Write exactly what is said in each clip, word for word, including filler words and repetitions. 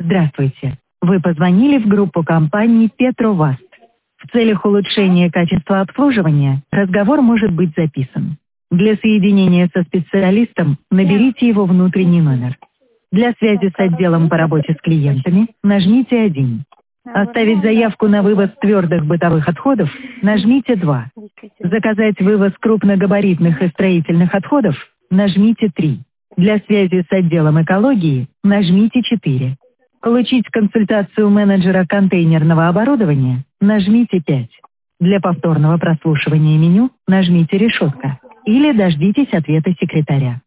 Здравствуйте. Вы позвонили в группу компании Петроваст. В целях улучшения качества обслуживания разговор может быть записан. Для соединения со специалистом наберите его внутренний номер. Для связи с отделом по работе с клиентами нажмите один. Оставить заявку на вывоз твердых бытовых отходов нажмите два. Заказать вывоз крупногабаритных и строительных отходов нажмите три. Для связи с отделом экологии нажмите четыре. Получить консультацию менеджера контейнерного оборудования нажмите пять. Для повторного прослушивания меню нажмите решетка или дождитесь ответа секретаря.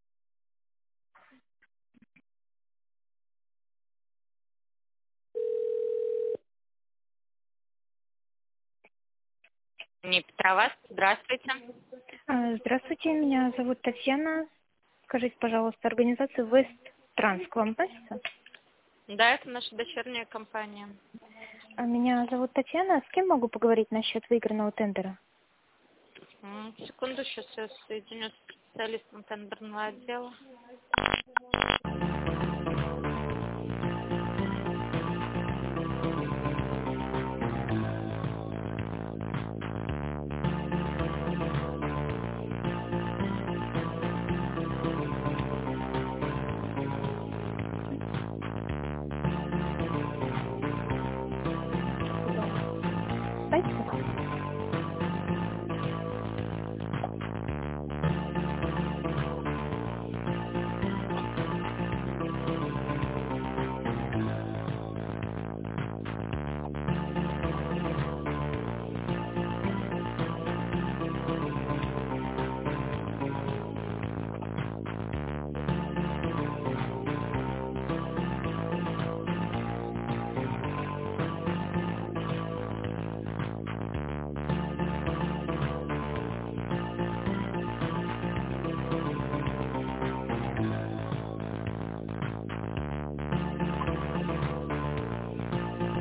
Не Петроваст, здравствуйте. А, Здравствуйте, меня зовут Татьяна. Скажите, пожалуйста, организация West Trans к вам относится? Да, это наша дочерняя компания. А, Меня зовут Татьяна. С кем могу поговорить насчет выигранного тендера? М, Секунду, сейчас я соединю с специалистом тендерного отдела.